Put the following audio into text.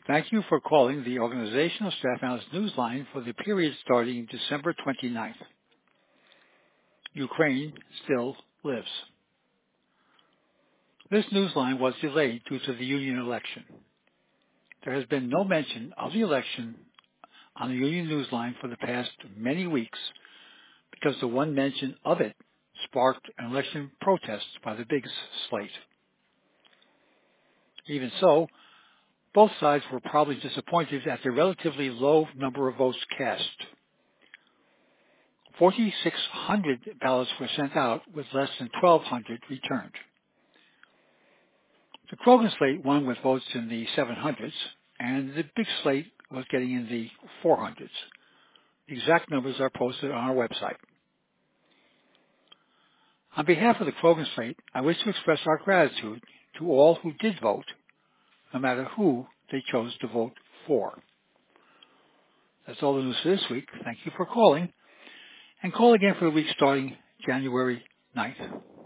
Thank you for calling the Organizational Staff Analyst Newsline for the period starting December 29th. Ukraine still lives. This newsline was delayed due to the union election. There has been no mention of the election on the union newsline for the past many weeks because the one mention of it sparked an election protest by the big slate. Even so, both sides were probably disappointed at the relatively low number of votes cast. 4,600 ballots were sent out with less than 1,200 returned. The Krogan slate won with votes in the 700s, and the big slate was getting in the 400s. The exact numbers are posted on our website. On behalf of the Krogan slate, I wish to express our gratitude to all who did vote, no matter who they chose to vote for. That's all the news for this week. Thank you for calling, and call again for the week starting January 9th.